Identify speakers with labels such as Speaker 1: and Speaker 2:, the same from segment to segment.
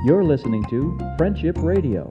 Speaker 1: You're listening to Friendship Radio.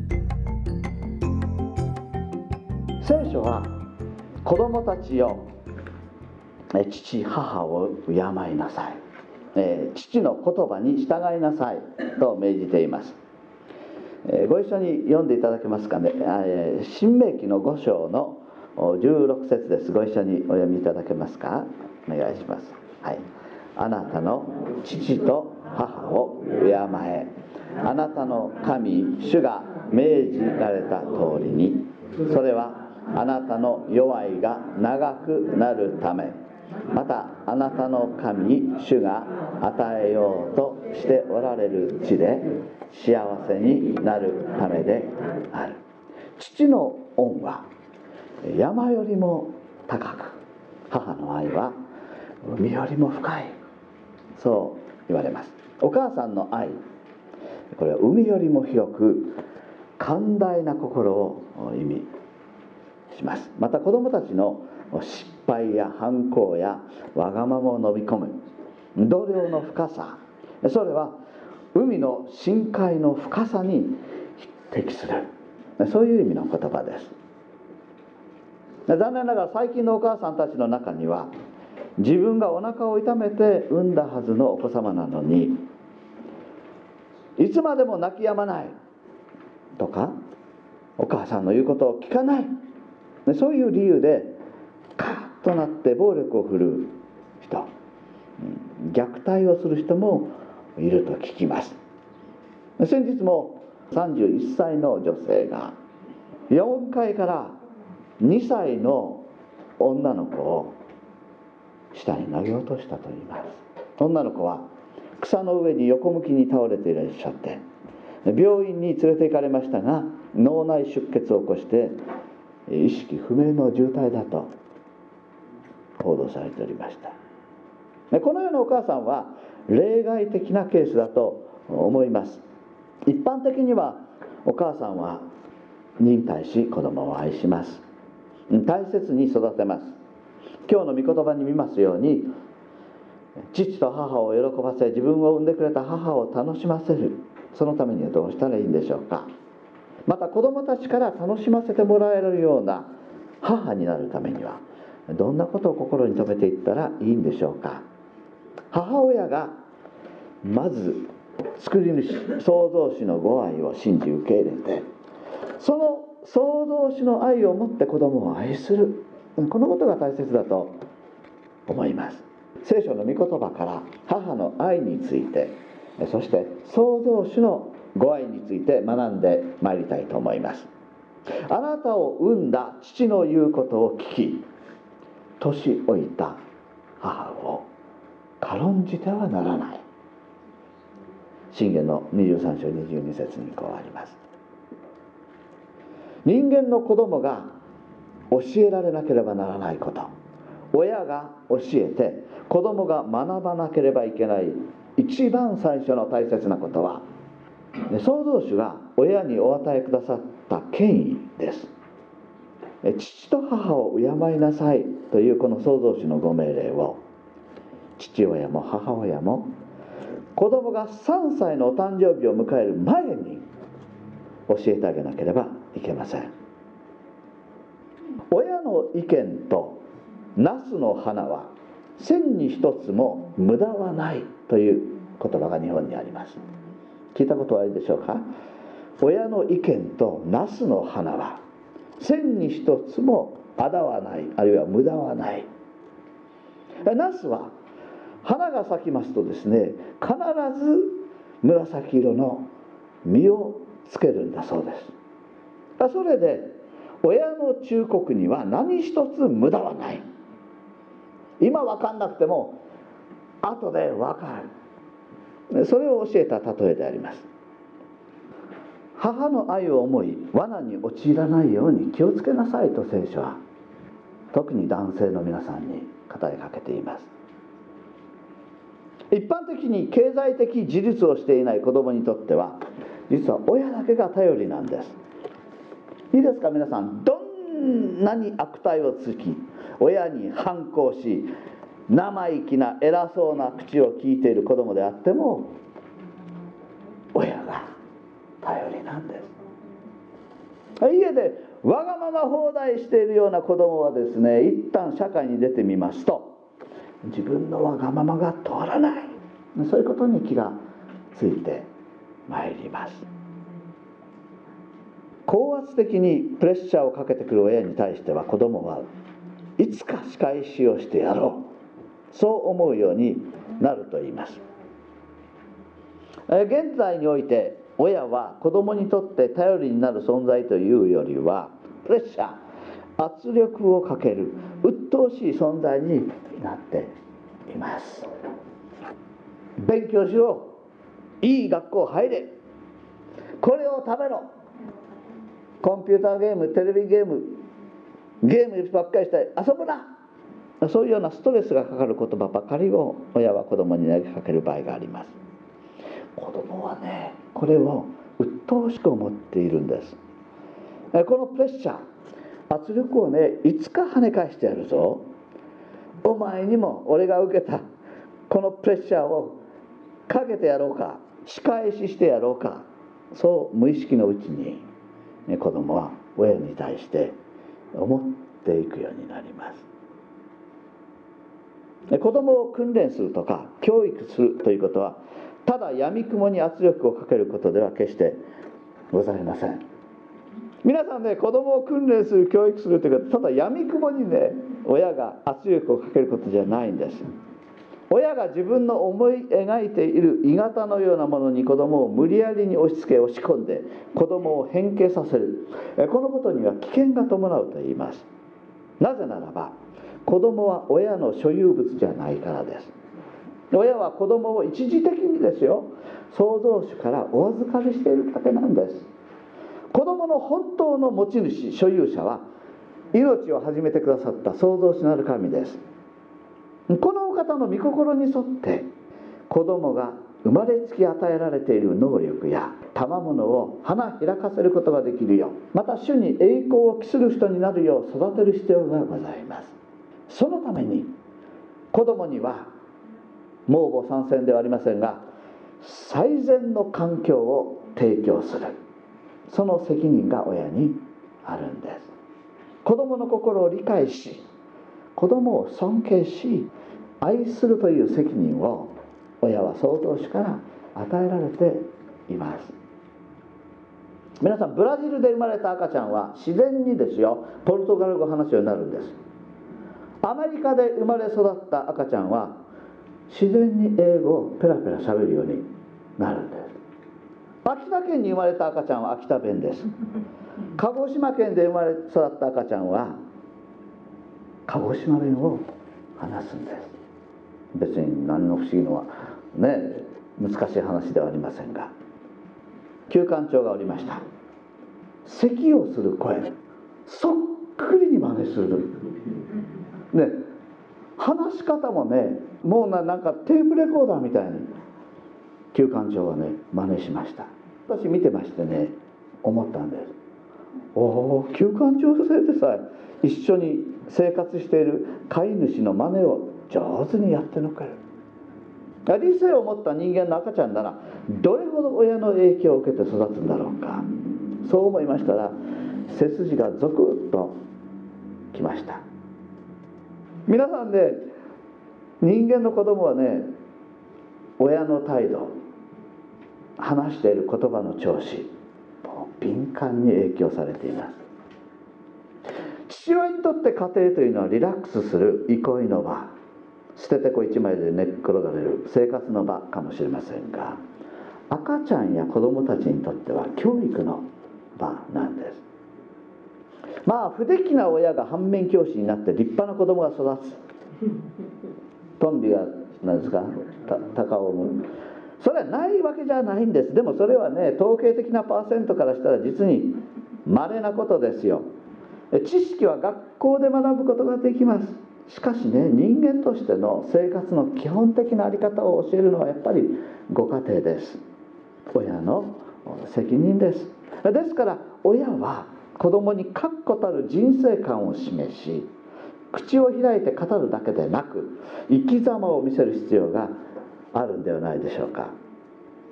Speaker 2: 聖書は子供たちよ、父母を敬いなさい、父の言葉に従いなさいと命じています。ご一緒に読んでいただけますかね。新明記の5章の16節です。ご一緒にお読みいただけますか。お願いします。はい。あなたの父と母を敬え、あなたの神主が命じられた通りに、それはあなたの弱いが長くなるため、またあなたの神主が与えようとしておられる地で幸せになるためである。父の恩は山よりも高く、母の愛は海よりも深い、そう言われます。お母さんの愛、これは海よりも広く寛大な心を意味します。また子どもたちの失敗や反抗やわがままを飲み込む度量の深さ、それは海の深海の深さに匹敵する、そういう意味の言葉です。残念ながら最近のお母さんたちの中には、自分がお腹を痛めて産んだはずのお子様なのに、いつまでも泣き止まないとか、お母さんの言うことを聞かない、そういう理由でカーッとなって暴力を振るう人、虐待をする人もいると聞きます。先日も31歳の女性が4階から2歳の女の子を下に投げ落としたと言います。女の子は草の上に横向きに倒れていらっしゃって、病院に連れて行かれましたが、脳内出血を起こして意識不明の重体だと報道されておりました。このようなお母さんは例外的なケースだと思います。一般的にはお母さんは忍耐し子供を愛します。大切に育てます。今日の御言葉に見ますように、父と母を喜ばせ、自分を産んでくれた母を楽しませる、そのためにはどうしたらいいんでしょうか。また子供たちから楽しませてもらえるような母になるためにはどんなことを心に留めていったらいいんでしょうか。母親がまず作り主、創造主のご愛を信じ受け入れて、その創造主の愛を持って子供を愛する、このことが大切だと思います。聖書の御言葉から母の愛について、そして創造主のご愛について学んでまいりたいと思います。あなたを産んだ父の言うことを聞き、年老いた母を軽んじてはならない。箴言の23章22節にこうあります。人間の子供が教えられなければならないこと、親が教えて子供が学ばなければいけない一番最初の大切なことは、創造主が親にお与えくださった権威です。父と母を敬いなさいというこの創造主のご命令を、父親も母親も子供が3歳のお誕生日を迎える前に教えてあげなければいけません。親の意見とナスの花は千に一つも無駄はないという言葉が日本にあります。聞いたことはあるでしょうか。親の意見とナスの花は千に一つもあだはない、あるいは無駄はない。ナスは花が咲きますとですね、必ず紫色の実をつけるんだそうです。それで親の忠告には何一つ無駄はない。今分かんなくても後で分かる、それを教えた例えであります。母の愛を思い罠に陥らないように気をつけなさいと聖書は特に男性の皆さんに語りかけています。一般的に経済的自立をしていない子供にとっては、実は親だけが頼りなんです。いいですか皆さん、どんなに悪態をつき親に反抗し生意気な偉そうな口を聞いている子供であっても、 親が頼りなんです。家でわがまま放題しているような子供はですね、一旦社会に出てみますと、自分のわがままが通らない、そういうことに気がついてまいります。高圧的にプレッシャーをかけてくる親に対しては、子供はいつか仕返しをしてやろう、そう思うようになると言います。現在において親は子供にとって頼りになる存在というよりは、プレッシャー、圧力をかける鬱陶しい存在になっています。勉強しろ、いい学校入れ、これを食べろ、コンピューターゲーム、テレビゲームばっかりして遊ぶな、そういうようなストレスがかかる言葉ばかりを親は子供に投げかける場合があります。子供はね、これを鬱陶しく思っているんです。このプレッシャー、圧力をね、いつか跳ね返してやるぞ、お前にも俺が受けたこのプレッシャーをかけてやろうか、仕返ししてやろうか、そう無意識のうちに子供は親に対して思っていくようになります。子供を訓練するとか教育するということは、ただ闇雲に圧力をかけることでは決してございません。皆さんね、子供を訓練する、教育するということは、ただ闇雲にね、親が圧力をかけることじゃないんです。親が自分の思い描いている鋳型のようなものに子供を無理やりに押し付け押し込んで子供を変形させる、このことには危険が伴うと言います。なぜならば、子供は親の所有物じゃないからです。親は子供を一時的にですよ、創造主からお預かりしているだけなんです。子供の本当の持ち主、所有者は命を始めてくださった創造主なる神です。このお方の御心に沿って子供が生まれつき与えられている能力や賜物を花開かせることができるよう、また主に栄光を期する人になるよう育てる必要がございます。そのために子供には盲母参戦ではありませんが、最善の環境を提供する、その責任が親にあるんです。子供の心を理解し、子供を尊敬し愛するという責任を親は創造主から与えられています。皆さん、ブラジルで生まれた赤ちゃんは自然にですよ、ポルトガル語を話すようになるんです。アメリカで生まれ育った赤ちゃんは自然に英語をペラペラ喋るようになるんです。秋田県に生まれた赤ちゃんは秋田弁です。鹿児島県で生まれ育った赤ちゃんは鹿児島弁を話すんです。別に何の不思議のはね、難しい話ではありませんが、旧館長がおりました。咳をする声、そっくりに真似するね、話し方もね、もうなんかテープレコーダーみたいに旧館長はね真似しました。私見てましてね、思ったんです。おお、旧館長先生でさえ一緒に生活している飼い主の真似を上手にやってのける。理性を持った人間の赤ちゃんならどれほど親の影響を受けて育つんだろうか、そう思いましたら背筋がゾクッときました。皆さんね、人間の子供はね、親の態度、話している言葉の調子、敏感に影響されています。父親にとって家庭というのはリラックスする憩いの場、捨ててこ一枚で寝っ転がれる生活の場かもしれませんが、赤ちゃんや子供たちにとっては教育の場なんです。不出来な親が反面教師になって立派な子供が育つ。トンビが何ですか、鷹を産む、それはないわけじゃないんです。でもそれはね、統計的なパーセントからしたら実に稀なことですよ。知識は学校で学ぶことができます。しかしね、人間としての生活の基本的な在り方を教えるのはやっぱりご家庭です。親の責任です。ですから親は子供に確固たる人生観を示し、口を開いて語るだけでなく生き様を見せる必要があるんではないでしょうか。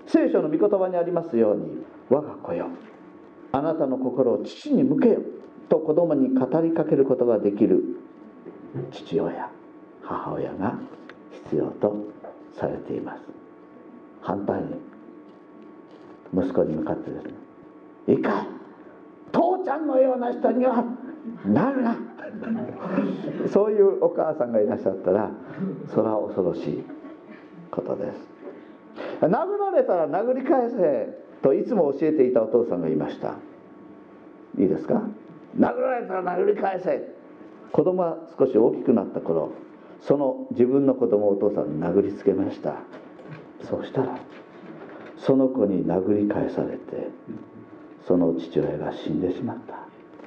Speaker 2: 聖書の御言葉にありますように、我が子よ、あなたの心を父に向けよと子供に語りかけることができる父親、母親が必要とされています。反対に息子に向かってですね、いいかい、父ちゃんのような人にはなるなそういうお母さんがいらっしゃったら、それは恐ろしいことです。殴られたら殴り返せといつも教えていたお父さんがいました。いいですか。殴られたら殴り返せ。子供が少し大きくなった頃、その自分の子供をお父さんに殴りつけました。そうしたらその子に殴り返されて、その父親が死んでしまった。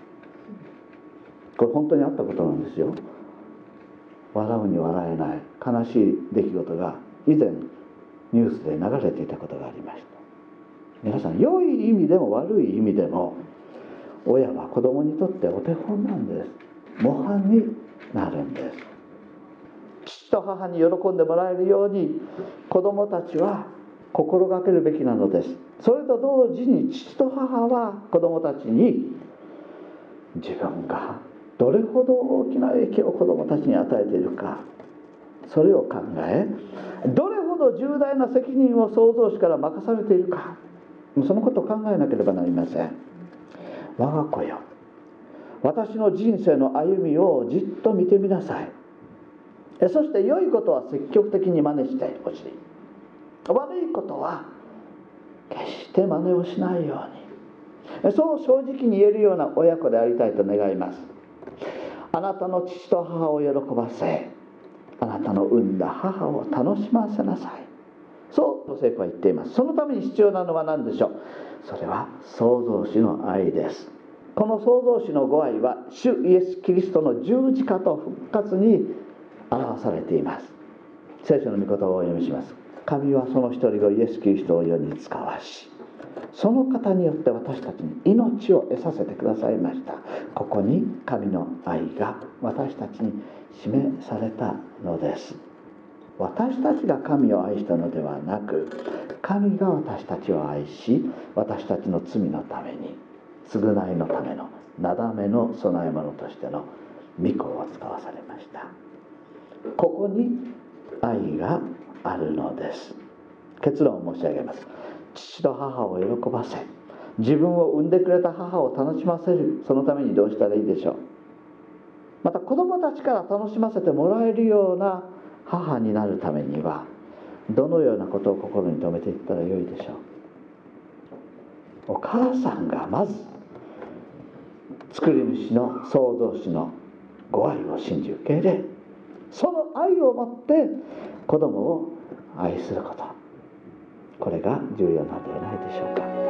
Speaker 2: これ本当にあったことなんですよ。笑うに笑えない悲しい出来事が以前ニュースで流れていたことがありました。皆さん、良い意味でも悪い意味でも親は子供にとってお手本なんです。模範になるんです。父と母に喜んでもらえるように子供たちは心がけるべきなのです。それと同時に父と母は子供たちに自分がどれほど大きな影響を子供たちに与えているか、それを考え、どれほど重大な責任を創造主から任されているか、そのことを考えなければなりません。我が子よ、私の人生の歩みをじっと見てみなさい。そして良いことは積極的に真似してほしい。悪いことは決して真似をしないように、そう正直に言えるような親子でありたいと願います。あなたの父と母を喜ばせ、あなたの産んだ母を楽しませなさい。そう聖句は言っています。そのために必要なのは何でしょう。それは創造主の愛です。この創造主のご愛は主イエス・キリストの十字架と復活に表されています。聖書の御言葉をお読みします。神はその一人子イエス・キリストを世に使わし、その方によって私たちに命を得させてくださいました。ここに神の愛が私たちに示されたのです。私たちが神を愛したのではなく、神が私たちを愛し、私たちの罪のために、償いのためのなだめの供え物としての御子を使わされました。ここに愛があるのです。結論を申し上げます。父と母を喜ばせ、自分を産んでくれた母を楽しませる、そのためにどうしたらいいでしょう。また子供たちから楽しませてもらえるような母になるためには、どのようなことを心に留めていったらよいでしょう。お母さんがまず作り主の創造主のご愛を信じ受け入れ、その愛をもって子供を愛すること、これが重要なのではないでしょうか。